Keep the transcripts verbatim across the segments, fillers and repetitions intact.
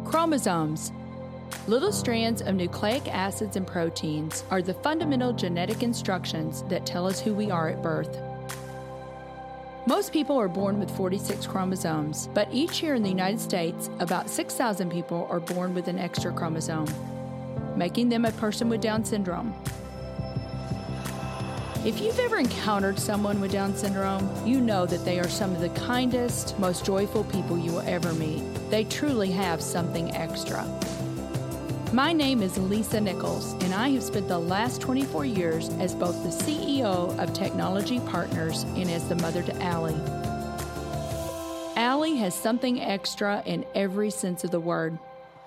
Chromosomes. Little strands of nucleic acids and proteins are the fundamental genetic instructions that tell us who we are at birth. Most people are born with forty-six chromosomes, but each year in the United States, about six thousand people are born with an extra chromosome, making them a person with Down syndrome. If you've ever encountered someone with Down syndrome, you know that they are some of the kindest, most joyful people you will ever meet. They truly have something extra. My name is Lisa Nichols, and I have spent the last twenty-four years as both the C E O of Technology Partners and as the mother to Allie. Allie has something extra in every sense of the word.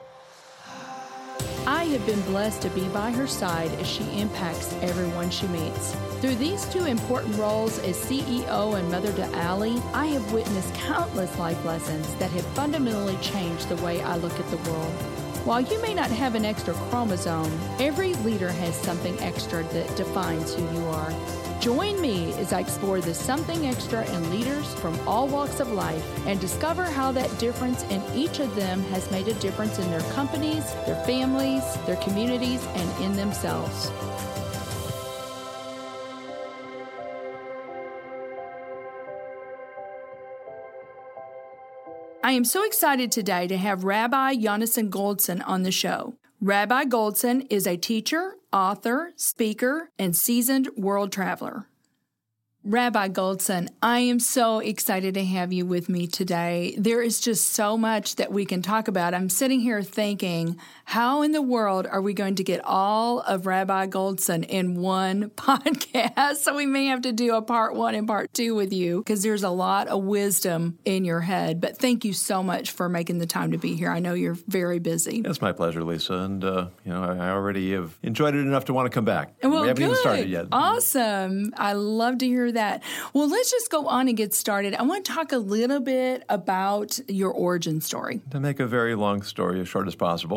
I have been blessed to be by her side as she impacts everyone she meets. Through these two important roles as C E O and mother to Allie, I have witnessed countless life lessons that have fundamentally changed the way I look at the world. While you may not have an extra chromosome, every leader has something extra that defines who you are. Join me as I explore the something extra in leaders from all walks of life and discover how that difference in each of them has made a difference in their companies, their families, their communities, and in themselves. I am so excited today to have Rabbi Yonason Goldson on the show. Rabbi Goldson is a teacher, author, speaker, and seasoned world traveler. Rabbi Goldson, I am so excited to have you with me today. There is just so much that we can talk about. I'm sitting here thinking, how in the world are we going to get all of Rabbi Goldson in one podcast? So we may have to do a part one and part two with you because there's a lot of wisdom in your head. But thank you so much for making the time to be here. I know you're very busy. It's my pleasure, Lisa. And, uh, you know, I already have enjoyed it enough to want to come back. Well, we haven't good. even started yet. Awesome. I love to hear that. Well, let's just go on and get started. I want to talk a little bit about your origin story. To make a very long story as short as possible,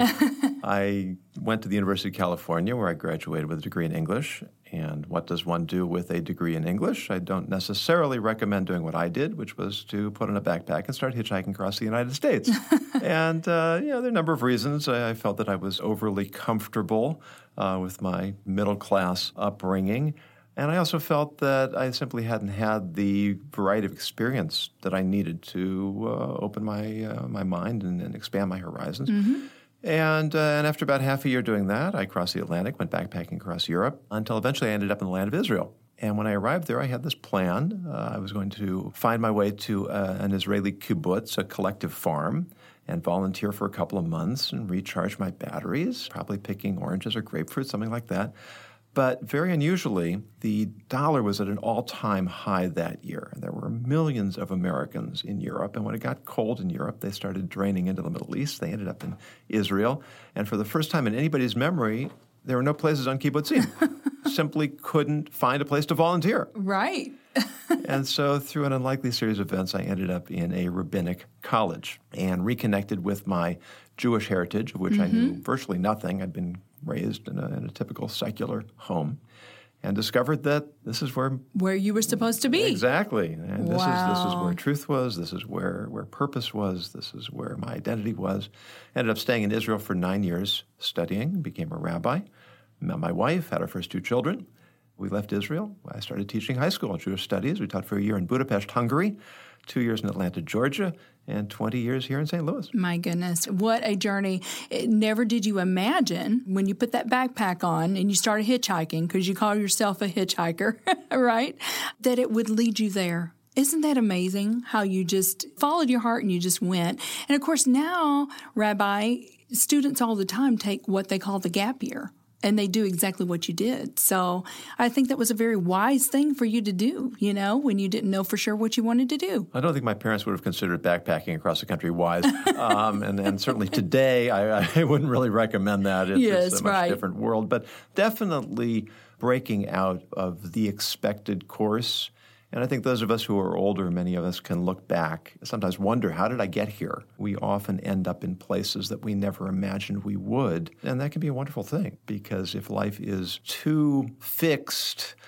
I went to the University of California where I graduated with a degree in English. And what does one do with a degree in English? I don't necessarily recommend doing what I did, which was to put on a backpack and start hitchhiking across the United States. and, uh, you know, there are a number of reasons. I felt that I was overly comfortable uh, with my middle-class upbringing. And I also felt that I simply hadn't had the variety of experience that I needed to uh, open my uh, my mind and, and expand my horizons. Mm-hmm. And, uh, and after about half a year doing that, I crossed the Atlantic, went backpacking across Europe, until eventually I ended up in the land of Israel. And when I arrived there, I had this plan. Uh, I was going to find my way to uh, an Israeli kibbutz, a collective farm, and volunteer for a couple of months and recharge my batteries, probably picking oranges or grapefruit, something like that. But very unusually, the dollar was at an all-time high that year. There were millions of Americans in Europe, and when it got cold in Europe, they started draining into the Middle East. They ended up in Israel, and for the first time in anybody's memory, there were no places on kibbutzim. Simply couldn't find a place to volunteer. Right. And so through an unlikely series of events, I ended up in a rabbinic college and reconnected with my Jewish heritage, of which mm-hmm. I knew virtually nothing. I'd been raised in a, in a typical secular home, and discovered that this is where where you were supposed to be. Exactly, and this wow. is this is where truth was. This is where where purpose was. This is where my identity was. Ended up staying in Israel for nine years, studying. Became a rabbi. Met my wife. Had our first two children. We left Israel. I started teaching high school Jewish studies. We taught for a year in Budapest, Hungary, two years in Atlanta, Georgia, and twenty years here in Saint Louis. My goodness, what a journey. It, never did you imagine when you put that backpack on and you started hitchhiking, because you call yourself a hitchhiker, right, that it would lead you there. Isn't that amazing how you just followed your heart and you just went? And of course now, Rabbi, students all the time take what they call the gap year. And they do exactly what you did. So I think that was a very wise thing for you to do, you know, when you didn't know for sure what you wanted to do. I don't think my parents would have considered backpacking across the country wise. um, and, and certainly today, I, I wouldn't really recommend that. It's, yes, it's a much right. different world. But definitely breaking out of the expected course. And I think those of us who are older, many of us can look back, sometimes wonder, how did I get here? We often end up in places that we never imagined we would. And that can be a wonderful thing, because if life is too fixed,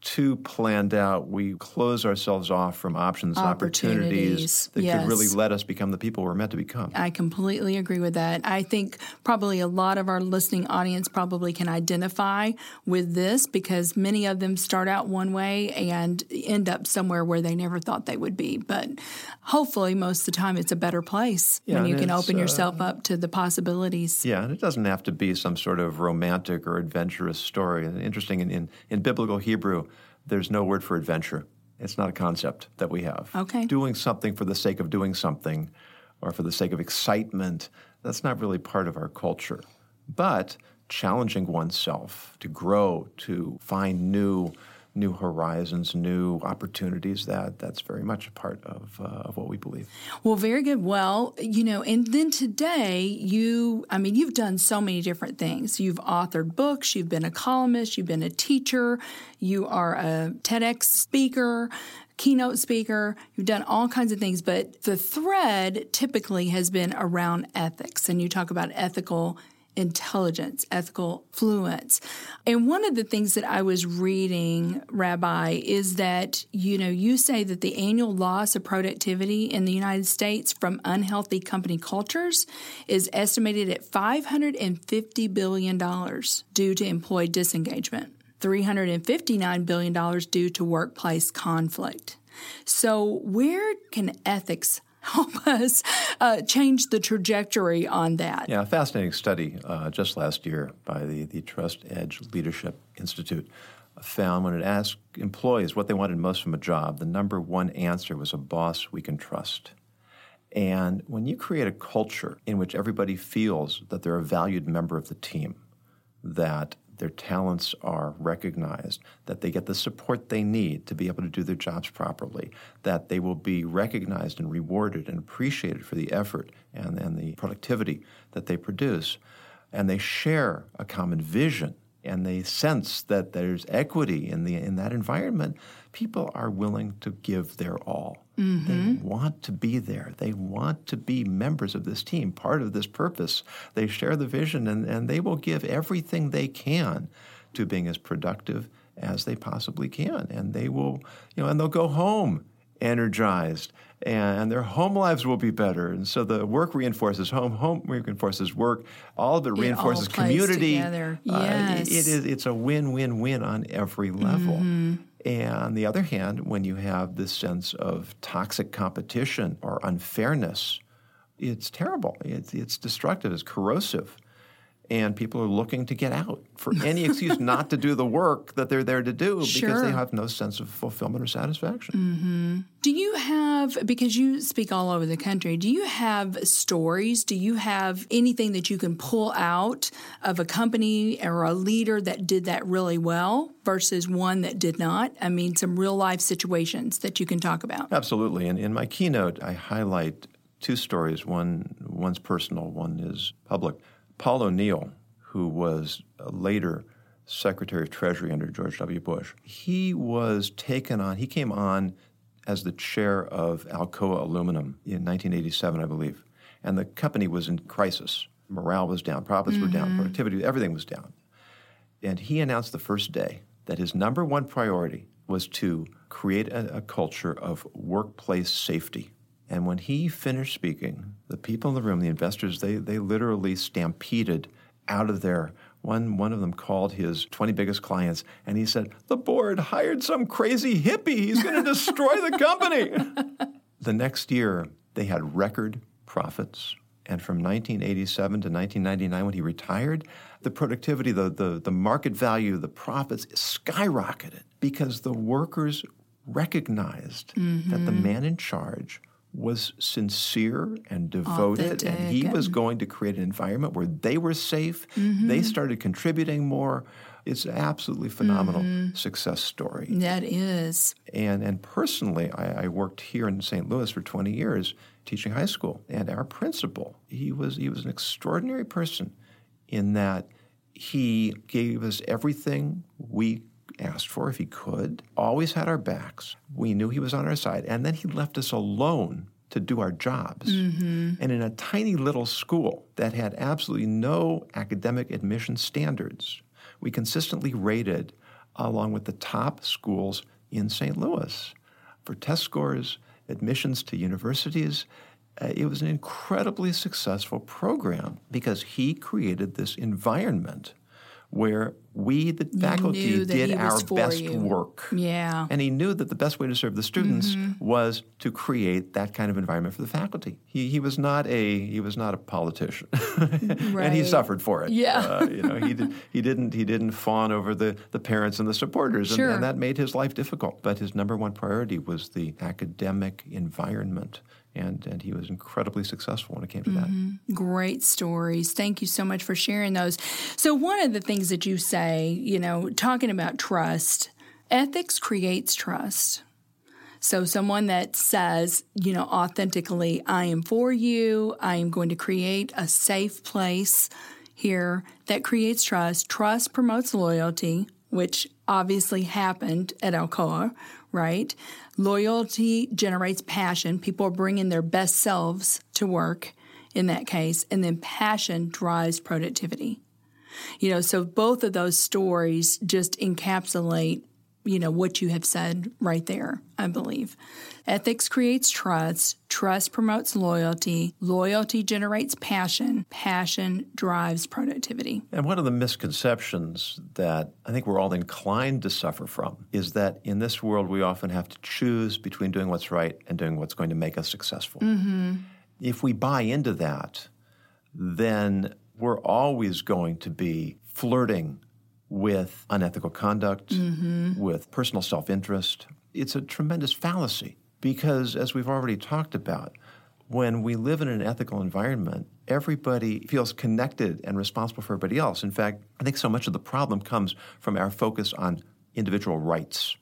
too planned out, we close ourselves off from options and opportunities, Opportunities, that yes. could really let us become the people we're meant to become. I completely agree with that. I think probably a lot of our listening audience probably can identify with this because many of them start out one way and end up somewhere where they never thought they would be. But hopefully most of the time it's a better place Yeah, when you and can it's, open yourself uh, up to the possibilities. Yeah, and it doesn't have to be some sort of romantic or adventurous story. And interesting, in, in, in biblical Hebrew, there's no word for adventure. It's not a concept that we have. Okay. Doing something for the sake of doing something or for the sake of excitement, that's not really part of our culture. But challenging oneself to grow, to find new new horizons, new opportunities, that that's very much a part of, uh, of what we believe. Well, very good. Well, you know, and then today you, I mean, you've done so many different things. You've authored books, you've been a columnist, you've been a teacher, you are a TEDx speaker, keynote speaker, you've done all kinds of things, but the thread typically has been around ethics, and you talk about ethical intelligence, ethical fluence. And one of the things that I was reading, Rabbi, is that, you know, you say that the annual loss of productivity in the United States from unhealthy company cultures is estimated at five hundred fifty billion dollars due to employee disengagement, three hundred fifty-nine billion dollars due to workplace conflict. So where can ethics help us uh, change the trajectory on that? Yeah, a fascinating study uh, just last year by the, the Trust Edge Leadership Institute found when it asked employees what they wanted most from a job, the number one answer was a boss we can trust. And when you create a culture in which everybody feels that they're a valued member of the team, that their talents are recognized, that they get the support they need to be able to do their jobs properly, that they will be recognized and rewarded and appreciated for the effort and, and the productivity that they produce, and they share a common vision, and they sense that there's equity in the in that environment, people are willing to give their all. Mm-hmm. They want to be there. They want to be members of this team, part of this purpose. They share the vision, and, and they will give everything they can to being as productive as they possibly can. And they will, you know, and they'll go home energized, and their home lives will be better. And so the work reinforces home, home reinforces work. All of it, it reinforces all plays community. Together. Yes. Uh, it, it is, it's a win-win-win on every level. Mm-hmm. And on the other hand, when you have this sense of toxic competition or unfairness, it's terrible. It's, it's destructive. It's corrosive. And people are looking to get out for any excuse not to do the work that they're there to do Sure. because they have no sense of fulfillment or satisfaction. Mm-hmm. Do you have, because you speak all over the country, do you have stories? Do you have anything that you can pull out of a company or a leader that did that really well versus one that did not? I mean, some real-life situations that you can talk about. Absolutely. And in my keynote, I highlight two stories. One, one's personal, one is public. Paul O'Neill, who was later Secretary of Treasury under George W. Bush, he was taken on, he came on as the chair of Alcoa Aluminum in nineteen eighty-seven, I believe. And the company was in crisis. Morale was down, profits mm-hmm. were down, productivity, everything was down. And he announced the first day that his number one priority was to create a, a culture of workplace safety. And when he finished speaking, the people in the room, the investors, they they literally stampeded out of there. One one of them called his twenty biggest clients, and he said, "The board hired some crazy hippie. He's going to destroy the company." The next year, they had record profits. And from nineteen eighty-seven to nineteen ninety-nine, when he retired, the productivity, the, the, the market value, the profits skyrocketed because the workers recognized mm-hmm. that the man in charge was sincere and devoted, Authentic. and he was going to create an environment where they were safe. Mm-hmm. They started contributing more. It's an absolutely phenomenal mm-hmm. success story. That is. And and personally, I, I worked here in Saint Louis for twenty years teaching high school, and our principal, he was he was an extraordinary person in that he gave us everything we asked for if he could, always had our backs. We knew he was on our side. And then he left us alone to do our jobs. Mm-hmm. And in a tiny little school that had absolutely no academic admission standards, we consistently rated along with the top schools in Saint Louis for test scores, admissions to universities. Uh, it was an incredibly successful program because he created this environment where we, the You faculty, knew that did he was our for best you. work. Yeah. And he knew that the best way to serve the students Mm-hmm. was to create that kind of environment for the faculty. He he was not a he was not a politician, and he Right. suffered for it. Yeah. uh, you know he did, he didn't he didn't fawn over the, the parents and the supporters, and, Sure. and that made his life difficult. But his number one priority was the academic environment. And and he was incredibly successful when it came to Mm-hmm. that. Great stories. Thank you so much for sharing those. So one of the things that you say, you know, talking about trust, ethics creates trust. So someone that says, you know, authentically, I am for you, I am going to create a safe place here, that creates trust. Trust promotes loyalty, which obviously happened at Alcoa, right? Loyalty generates passion. People are bringing their best selves to work in that case. And then passion drives productivity. You know, so both of those stories just encapsulate, you know, what you have said right there, I believe. Ethics creates trust. Trust promotes loyalty. Loyalty generates passion. Passion drives productivity. And one of the misconceptions that I think we're all inclined to suffer from is that in this world we often have to choose between doing what's right and doing what's going to make us successful. Mm-hmm. If we buy into that, then we're always going to be flirting with unethical conduct, Mm-hmm. with personal self-interest. It's a tremendous fallacy because, as we've already talked about, when we live in an ethical environment, everybody feels connected and responsible for everybody else. In fact, I think so much of the problem comes from our focus on individual rights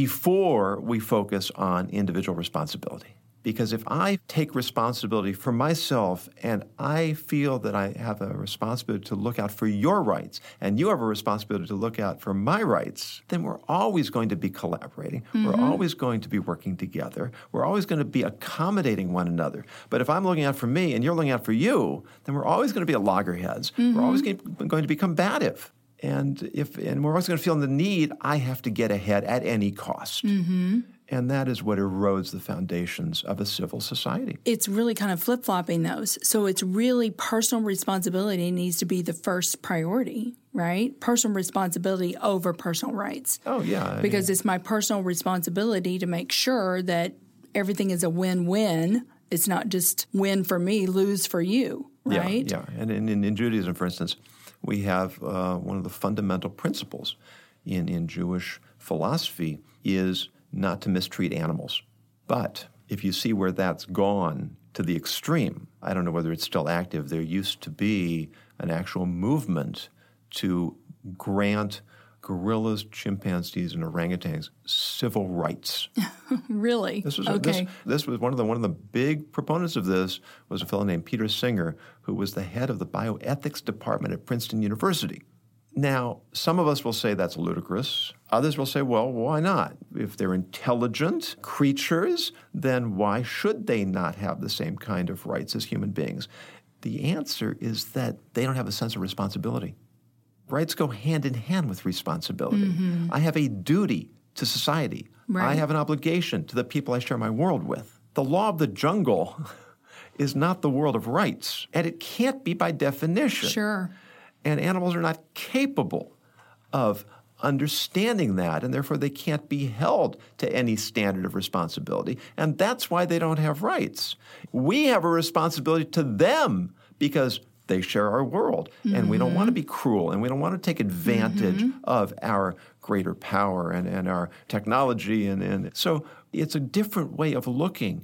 before we focus on individual responsibility. Because if I take responsibility for myself and I feel that I have a responsibility to look out for your rights and you have a responsibility to look out for my rights, then we're always going to be collaborating. Mm-hmm. We're always going to be working together. We're always going to be accommodating one another. But if I'm looking out for me and you're looking out for you, then we're always going to be at loggerheads. Mm-hmm. We're always going to be combative. And if and we're always going to feel the need, I have to get ahead at any cost. Mm-hmm. And that is what erodes the foundations of a civil society. It's really kind of flip-flopping those. So it's really personal responsibility needs to be the first priority, right? Personal responsibility over personal rights. Oh, yeah. Because it's my personal responsibility to make sure that everything is a win-win. It's not just win for me, lose for you, right? Yeah, yeah. And in, in, in Judaism, for instance, we have uh, one of the fundamental principles in, in Jewish philosophy is not to mistreat animals. But if you see where that's gone to the extreme, I don't know whether it's still active, there used to be an actual movement to grant gorillas, chimpanzees, and orangutans civil rights. Really? This was, okay. this, this was one of the one of the big proponents of this was a fellow named Peter Singer, who was the head of the bioethics department at Princeton University. Now, some of us will say that's ludicrous. Others will say, well, why not? If they're intelligent creatures, then why should they not have the same kind of rights as human beings? The answer is that they don't have a sense of responsibility. Rights go hand in hand with responsibility. Mm-hmm. I have a duty to society. Right. I have an obligation to the people I share my world with. The law of the jungle is not the world of rights, and it can't be by definition. Sure. And animals are not capable of understanding that, and therefore they can't be held to any standard of responsibility, and that's why they don't have rights. We have a responsibility to them because they share our world, mm-hmm. and we don't want to be cruel, and we don't want to take advantage mm-hmm. of our greater power and, and our technology. And, and so it's a different way of looking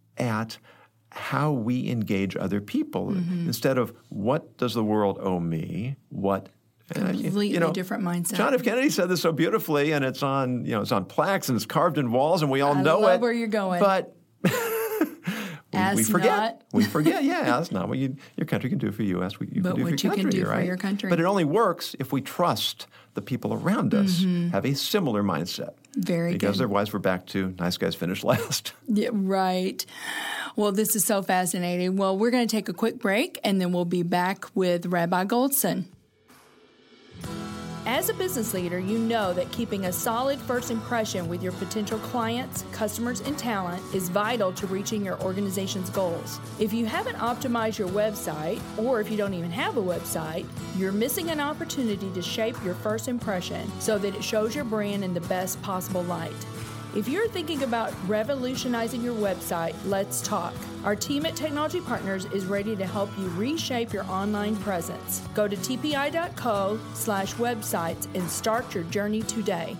at how we engage other people. Mm-hmm. Instead of what does the world owe me, what completely you know, different mindset. John F. Kennedy said this so beautifully, and it's on you know it's on plaques and it's carved in walls, and we all I know love it. where you're going, but we, we forget. Not. We forget. Yeah, that's not what you, your country can do for you. Ask what you but can do what for your you country. can do right? for your country. But it only works if we trust the people around us mm-hmm. have a similar mindset. Very because good. Otherwise, we're back to nice guys finish last. Yeah, right. Well, this is so fascinating. Well, we're going to take a quick break, and then we'll be back with Rabbi Goldson. As As a business leader, you know that keeping a solid first impression with your potential clients, customers, and talent is vital to reaching your organization's goals. If you haven't optimized your website, or if you don't even have a website, you're missing an opportunity to shape your first impression so that it shows your brand in the best possible light. If you're thinking about revolutionizing your website, let's talk. Our team at Technology Partners is ready to help you reshape your online presence. Go to tpi.co slash websites and start your journey today.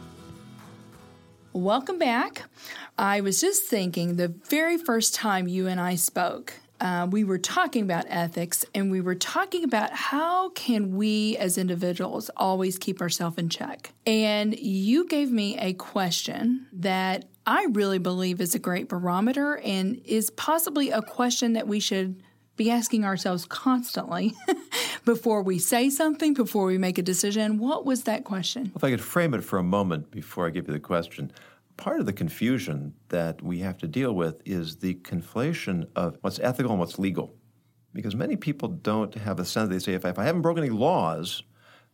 Welcome back. I was just thinking the very first time you and I spoke, Uh, we were talking about ethics, and we were talking about how can we as individuals always keep ourselves in check. And you gave me a question that I really believe is a great barometer and is possibly a question that we should be asking ourselves constantly before we say something, before we make a decision. What was that question? If I could frame it for a moment before I give you the question. Part of the confusion that we have to deal with is the conflation of what's ethical and what's legal. Because many people don't have a sense, they say, if I, if I haven't broken any laws,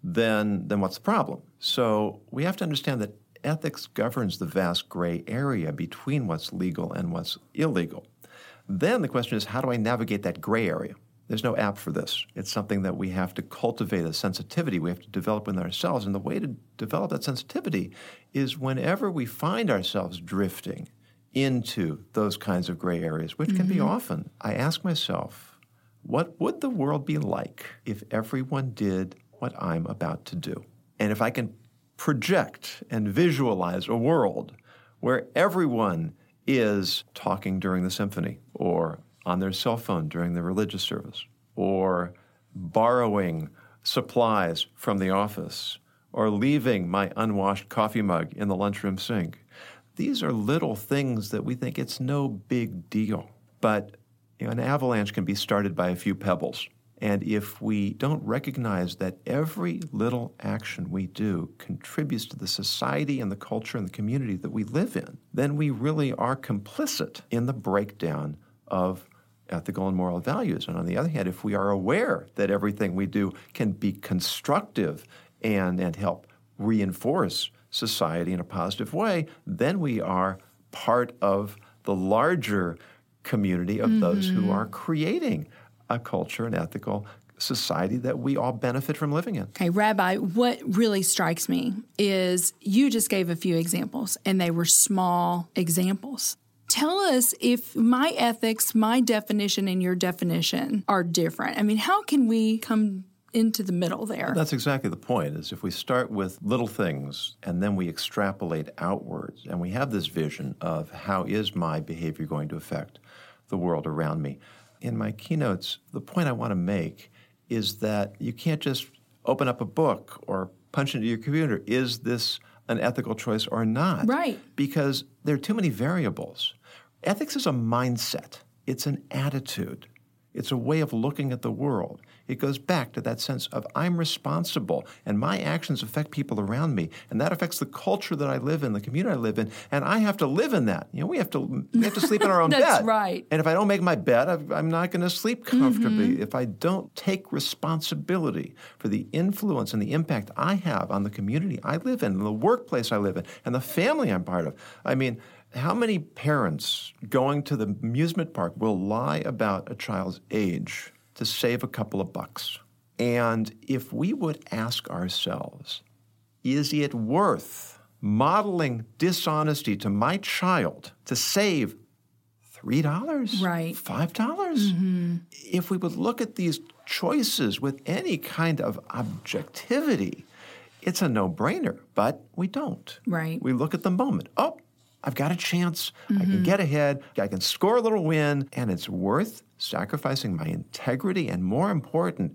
then, then what's the problem? So we have to understand that ethics governs the vast gray area between what's legal and what's illegal. Then the question is, how do I navigate that gray area? There's no app for this. It's something that we have to cultivate, a sensitivity we have to develop within ourselves. And the way to develop that sensitivity is whenever we find ourselves drifting into those kinds of gray areas, which mm-hmm. can be often, I ask myself, what would the world be like if everyone did what I'm about to do? And if I can project and visualize a world where everyone is talking during the symphony or on their cell phone during the religious service, or borrowing supplies from the office, or leaving my unwashed coffee mug in the lunchroom sink. These are little things that we think it's no big deal. But you know, an avalanche can be started by a few pebbles. And if we don't recognize that every little action we do contributes to the society and the culture and the community that we live in, then we really are complicit in the breakdown of ethical and moral values. And on the other hand, if we are aware that everything we do can be constructive and, and help reinforce society in a positive way, then we are part of the larger community of mm-hmm. those who are creating a culture and ethical society that we all benefit from living in. Okay, Rabbi, what really strikes me is you just gave a few examples, and they were small examples. Tell us if my ethics, my definition, and your definition are different. I mean, how can we come into the middle there? Well, that's exactly the point, is if we start with little things and then we extrapolate outwards and we have this vision of how is my behavior going to affect the world around me. In my keynotes, the point I want to make is that you can't just open up a book or punch into your computer, is this an ethical choice or not? Right. Because there are too many variables. Ethics is a mindset. It's an attitude. It's a way of looking at the world. It goes back to that sense of I'm responsible, and my actions affect people around me, and that affects the culture that I live in, the community I live in, and I have to live in that. You know, we have to we have to sleep in our own That's bed. That's right. And if I don't make my bed, I've, I'm not going to sleep comfortably. Mm-hmm. If I don't take responsibility for the influence and the impact I have on the community I live in, the workplace I live in, and the family I'm part of. I mean, how many parents going to the amusement park will lie about a child's age to save a couple of bucks? And if we would ask ourselves, is it worth modeling dishonesty to my child to save three dollars? Right. five dollars? Mm-hmm. If we would look at these choices with any kind of objectivity, it's a no-brainer, but we don't. Right. We look at the moment. Oh, I've got a chance. Mm-hmm. I can get ahead. I can score a little win, and it's worth sacrificing my integrity and, more important,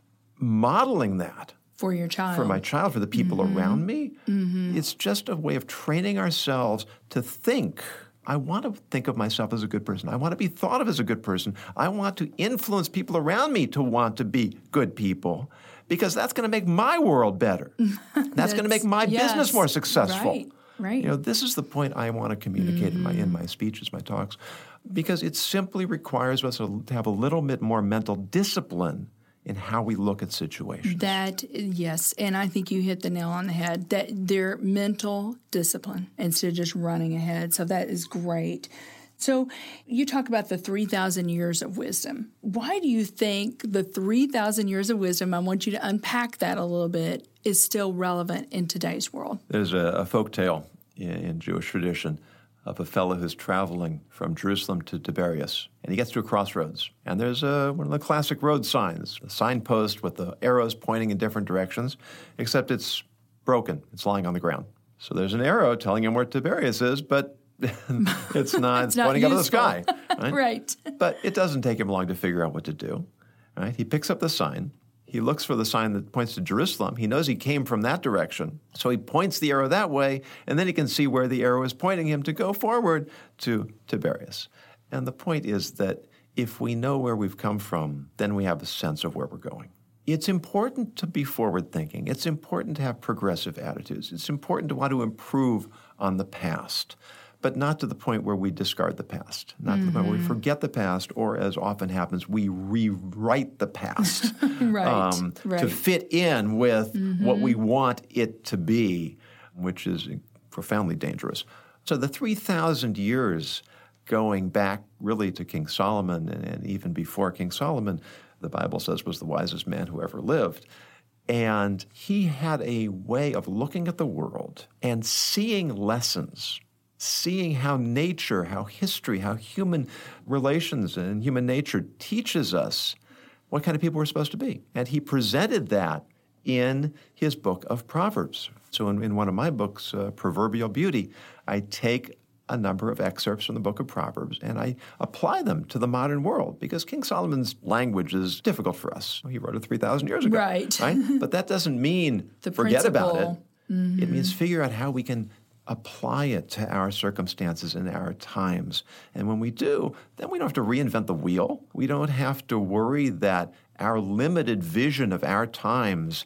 modeling that for your child, for my child, for the people mm-hmm. around me. Mm-hmm. It's just a way of training ourselves to think. I want to think of myself as a good person. I want to be thought of as a good person. I want to influence people around me to want to be good people, because that's going to make my world better. That's, that's going to make my yes, business more successful. Right. Right. You know, this is the point I want to communicate mm-hmm. in my in my speeches, my talks, because it simply requires us to have a little bit more mental discipline in how we look at situations. That, yes, and I think you hit the nail on the head, that they're mental discipline instead of just running ahead. So that is great. So you talk about the three thousand years of wisdom. Why do you think the three thousand years of wisdom, I want you to unpack that a little bit, is still relevant in today's world? There's a, a folk tale in, in Jewish tradition of a fellow who's traveling from Jerusalem to Tiberias, and he gets to a crossroads. And there's a, one of the classic road signs, a signpost with the arrows pointing in different directions, except it's broken. It's lying on the ground. So there's an arrow telling him where Tiberias is, but it's not it's pointing not up to the sky. Right? Right. But it doesn't take him long to figure out what to do. Right? He picks up the sign. He looks for the sign that points to Jerusalem. He knows he came from that direction. So he points the arrow that way, and then he can see where the arrow is pointing him to go forward to Tiberias. And the point is that if we know where we've come from, then we have a sense of where we're going. It's important to be forward-thinking. It's important to have progressive attitudes. It's important to want to improve on the past, but not to the point where we discard the past, not mm-hmm. to the point where we forget the past, or as often happens, we rewrite the past right, um, right. to fit in with mm-hmm. what we want it to be, which is profoundly dangerous. So the three thousand years going back really to King Solomon, and, and even before King Solomon, the Bible says was the wisest man who ever lived. And he had a way of looking at the world and seeing lessons, seeing how nature, how history, how human relations and human nature teaches us what kind of people we're supposed to be. And he presented that in his book of Proverbs. So in, in one of my books, uh, Proverbial Beauty, I take a number of excerpts from the book of Proverbs, and I apply them to the modern world because King Solomon's language is difficult for us. He wrote it three thousand years ago. Right. right? But that doesn't mean the forget principle. about it. Mm-hmm. It means figure out how we can apply it to our circumstances and our times. And when we do, then we don't have to reinvent the wheel. We don't have to worry that our limited vision of our times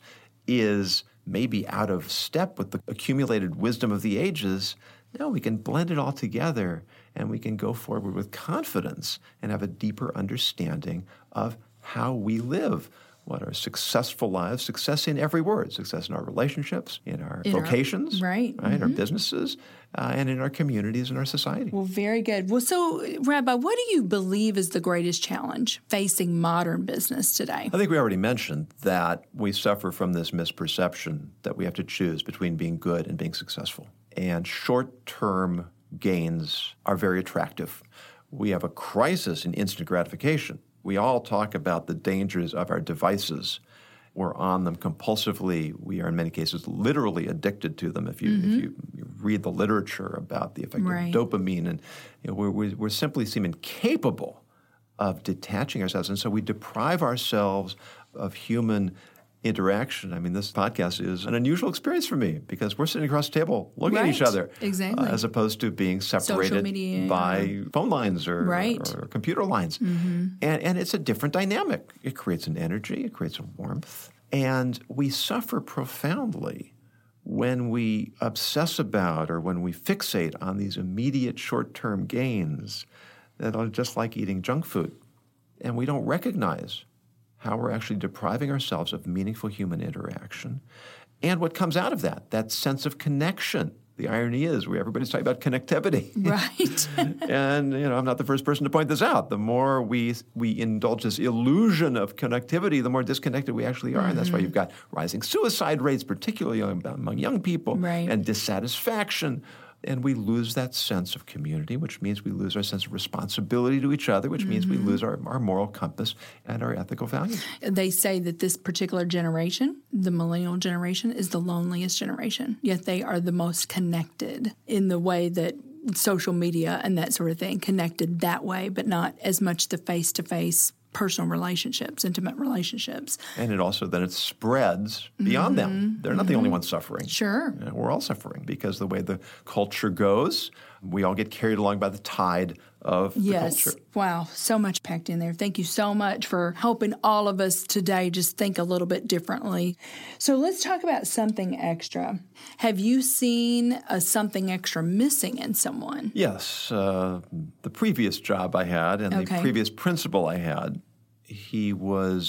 is maybe out of step with the accumulated wisdom of the ages. No, we can blend it all together, and we can go forward with confidence and have a deeper understanding of how we live. What are successful lives? Success in every word. Success in our relationships, in our in vocations, our, right, right mm-hmm. our businesses, uh, and in our communities and our society. Well, very good. Well, so, Rabbi, what do you believe is the greatest challenge facing modern business today? I think we already mentioned that we suffer from this misperception that we have to choose between being good and being successful. And short-term gains are very attractive. We have a crisis in instant gratification. We all talk about the dangers of our devices. We're on them compulsively. We are, in many cases, literally addicted to them. If you, mm-hmm. if you, you read the literature about the effect right. of dopamine, and you know, we're, we're, we're simply seem incapable of detaching ourselves. And so we deprive ourselves of human interaction. I mean, this podcast is an unusual experience for me because we're sitting across the table looking right. at each other. Exactly. Uh, as opposed to being separated media, by yeah. phone lines or, right. or computer lines. Mm-hmm. And, and it's a different dynamic. It creates an energy. It creates a warmth. And we suffer profoundly when we obsess about or when we fixate on these immediate short-term gains that are just like eating junk food. And we don't recognize how we're actually depriving ourselves of meaningful human interaction. And what comes out of that, that sense of connection. The irony is we everybody's talking about connectivity. Right. And, you know, I'm not the first person to point this out. The more we we indulge this illusion of connectivity, the more disconnected we actually are. Mm-hmm. And that's why you've got rising suicide rates, particularly among young people, right. and dissatisfaction. And we lose that sense of community, which means we lose our sense of responsibility to each other, which mm-hmm. means we lose our, our moral compass and our ethical values. They say that this particular generation, the millennial generation, is the loneliest generation, yet they are the most connected in the way that social media and that sort of thing, connected that way, but not as much the face-to-face personal relationships, intimate relationships. And it also then it spreads beyond mm-hmm. them. They're not mm-hmm. the only ones suffering. Sure. You know, we're all suffering because the way the culture goes, we all get carried along by the tide of the yes. culture. Wow. So much packed in there. Thank you so much for helping all of us today just think a little bit differently. So let's talk about something extra. Have you seen a something extra missing in someone? Yes. Uh, the previous job I had and okay. the previous principal I had, he was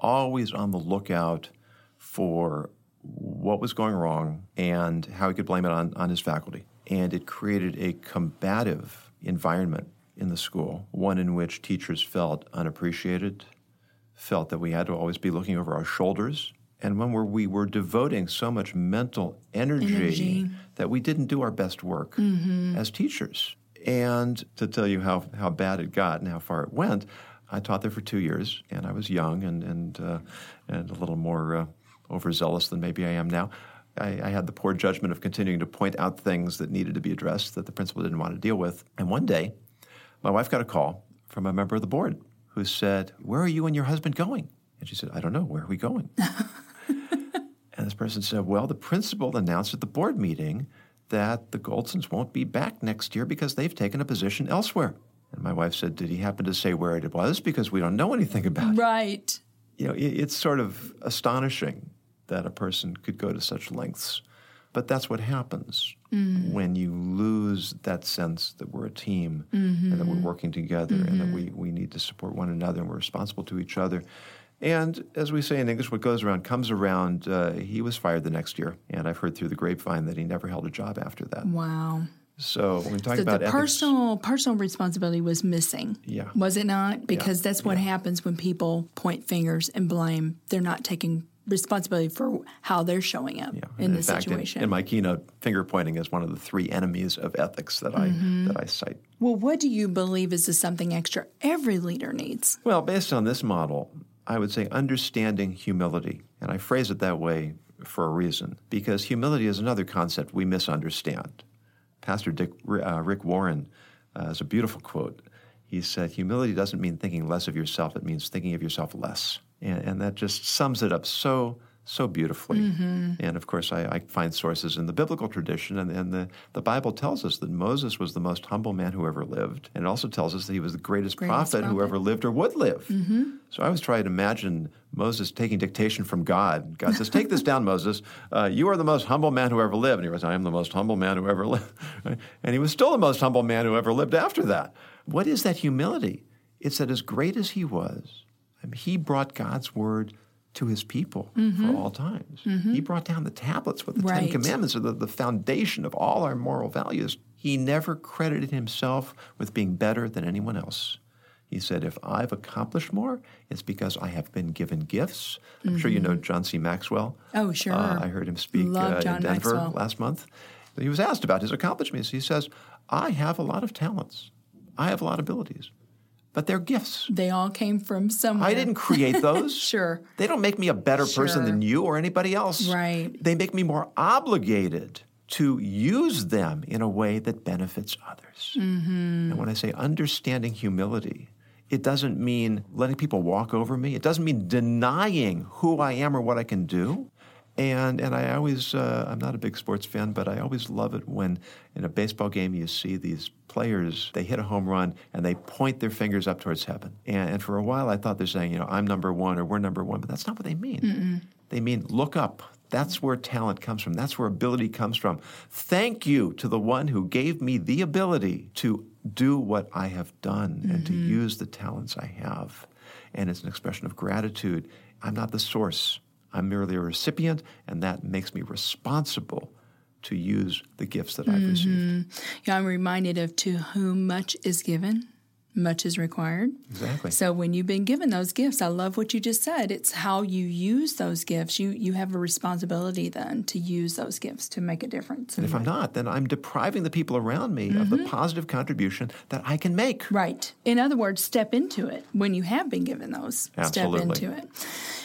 always on the lookout for what was going wrong and how he could blame it on, on his faculty. And it created a combative environment in the school, one in which teachers felt unappreciated, felt that we had to always be looking over our shoulders, and one where we were devoting so much mental energy, energy. that we didn't do our best work mm-hmm. as teachers. And to tell you how, how bad it got and how far it went, I taught there for two years, and I was young and and uh, and a little more uh, overzealous than maybe I am now. I, I had the poor judgment of continuing to point out things that needed to be addressed that the principal didn't want to deal with. And one day, my wife got a call from a member of the board who said, "Where are you and your husband going?" And she said, "I don't know. Where are we going?" And this person said, "Well, the principal announced at the board meeting that the Goldsons won't be back next year because they've taken a position elsewhere." And my wife said, "Did he happen to say where it was? Because we don't know anything about it." Right. You know, it, it's sort of astonishing that a person could go to such lengths. But that's what happens mm. when you lose that sense that we're a team mm-hmm. and that we're working together mm-hmm. and that we, we need to support one another and we're responsible to each other. And as we say in English, what goes around comes around. Uh, he was fired the next year, and I've heard through the grapevine that he never held a job after that. Wow. So when we talk so about the ethics, personal personal responsibility was missing. Yeah. Was it not? Because yeah. that's what yeah. happens when people point fingers and blame. They're not taking responsibility for how they're showing up yeah. in, in the fact, situation. In, in my keynote, finger pointing is one of the three enemies of ethics that I mm-hmm. that I cite. Well, what do you believe is the something extra every leader needs? Well, based on this model, I would say understanding humility. And I phrase it that way for a reason, because humility is another concept we misunderstand. Pastor Dick, uh, Rick Warren uh, has a beautiful quote. He said, "Humility doesn't mean thinking less of yourself. It means thinking of yourself less." And, and that just sums it up so, so beautifully. Mm-hmm. And, of course, I, I find sources in the biblical tradition, and, and the, the Bible tells us that Moses was the most humble man who ever lived. And it also tells us that he was the greatest, greatest prophet, prophet who ever lived or would live. Mm-hmm. So I was trying to imagine Moses taking dictation from God. God says, "Take this down, Moses. Uh, you are the most humble man who ever lived." And he goes, "I am the most humble man who ever lived." And he was still the most humble man who ever lived after that. What is that humility? It's that as great as he was, I mean, he brought God's word to his people mm-hmm. for all times. Mm-hmm. He brought down the tablets with the right. Ten Commandments, or the, the foundation of all our moral values. He never credited himself with being better than anyone else. He said, "If I've accomplished more, it's because I have been given gifts." I'm mm-hmm. sure you know John C. Maxwell. Oh, sure. Uh, I heard him speak uh, in Denver Maxwell. last month. He was asked about his accomplishments. He says, "I have a lot of talents. I have a lot of abilities. But they're gifts. They all came from somewhere. I didn't create those. Sure. They don't make me a better sure. person than you or anybody else. Right. They make me more obligated to use them in a way that benefits others." Mm-hmm. And when I say understanding humility, it doesn't mean letting people walk over me. It doesn't mean denying who I am or what I can do. And and I always, uh, I'm not a big sports fan, but I always love it when in a baseball game you see these players, they hit a home run and they point their fingers up towards heaven. And, and for a while I thought they're saying, you know, I'm number one or we're number one, but that's not what they mean. Mm-mm. They mean look up. That's where talent comes from. That's where ability comes from. Thank you to the one who gave me the ability to do what I have done mm-hmm. and to use the talents I have. And it's an expression of gratitude. I'm not the source. I'm merely a recipient, and that makes me responsible to use the gifts that I've mm-hmm. received. Yeah, I'm reminded of to whom much is given, much is required. Exactly. So when you've been given those gifts, I love what you just said. It's how you use those gifts. You you have a responsibility then to use those gifts to make a difference. And if I'm not, then I'm depriving the people around me mm-hmm. of the positive contribution that I can make. Right. In other words, step into it when you have been given those. Absolutely. Step into it.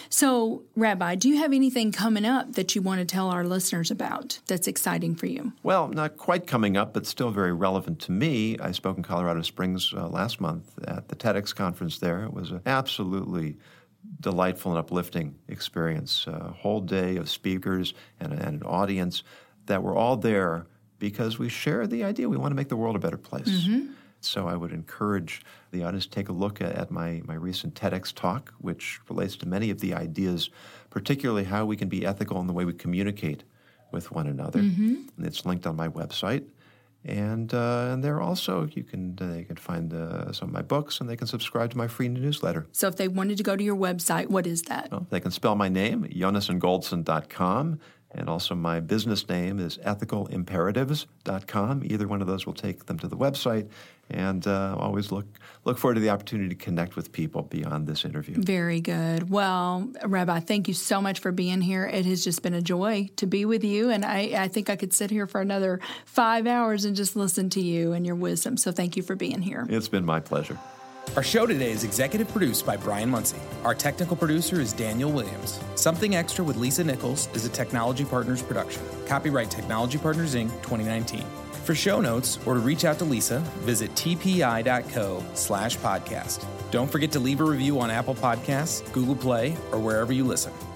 So, Rabbi, do you have anything coming up that you want to tell our listeners about that's exciting for you? Well, not quite coming up, but still very relevant to me. I spoke in Colorado Springs uh, last month at the TEDx conference there. It was an absolutely delightful and uplifting experience. A whole day of speakers and, and an audience that were all there because we share the idea we want to make the world a better place. Mm-hmm. So I would encourage the audience to take a look at, at my, my recent TEDx talk, which relates to many of the ideas, particularly how we can be ethical in the way we communicate with one another. Mm-hmm. And it's linked on my website. And uh, and there also, you can they can find uh, some of my books, and they can subscribe to my free newsletter. So if they wanted to go to your website, what is that? Well, they can spell my name, Jonathan Goldson dot com. And also my business name is ethical imperatives dot com. Either one of those will take them to the website. And uh, always look look forward to the opportunity to connect with people beyond this interview. Very good. Well, Rabbi, thank you so much for being here. It has just been a joy to be with you. And I, I think I could sit here for another five hours and just listen to you and your wisdom. So thank you for being here. It's been my pleasure. Our show today is executive produced by Brian Muncie. Our technical producer is Daniel Williams. Something Extra with Lisa Nichols is a Technology Partners production. Copyright Technology Partners, Incorporated twenty nineteen. For show notes or to reach out to Lisa, visit tpi.co slash podcast. Don't forget to leave a review on Apple Podcasts, Google Play, or wherever you listen.